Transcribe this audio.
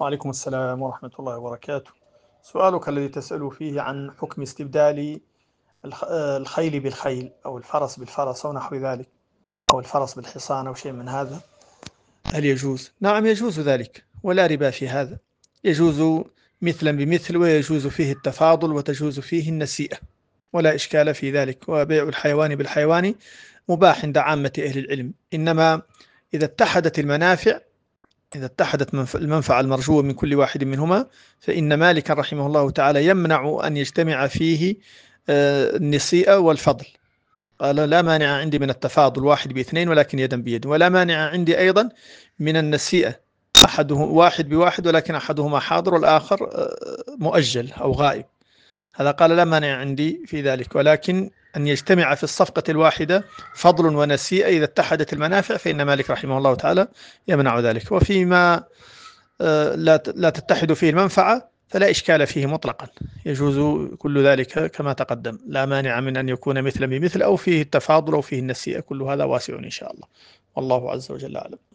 وعليكم السلام ورحمة الله وبركاته. سؤالك الذي تسأل فيه عن حكم استبدال الخيل بالخيل أو الفرس بالفرس أو نحو ذلك، أو الفرس بالحصان أو شيء من هذا، هل يجوز؟ نعم يجوز ذلك ولا ربا في هذا، يجوز مثلا بمثل، ويجوز فيه التفاضل، وتجوز فيه النسيئة، ولا إشكال في ذلك. وبيع الحيوان بالحيوان مباح عند عامة أهل العلم، إنما إذا اتحدت المنافع، إذا اتحدت المنفعة المرجوة من كل واحد منهما، فإن مالكا رحمه الله تعالى يمنع أن يجتمع فيه النسيئة والفضل. قال لا مانع عندي من التفاضل واحد باثنين ولكن يدا بيد، ولا مانع عندي أيضا من النسيئة واحد بواحد ولكن أحدهما حاضر والآخر مؤجل أو غائب. هذا قال لا مانع عندي في ذلك، ولكن أن يجتمع في الصفقة الواحدة فضل ونسيئة إذا اتحدت المنافع فإن مالك رحمه الله تعالى يمنع ذلك. وفيما لا تتحد فيه المنفعة فلا إشكال فيه مطلقا، يجوز كل ذلك كما تقدم، لا مانع من أن يكون مثلا بمثل أو فيه التفاضل أو فيه النسيئة، كل هذا واسع إن شاء الله، والله عز وجل أعلم.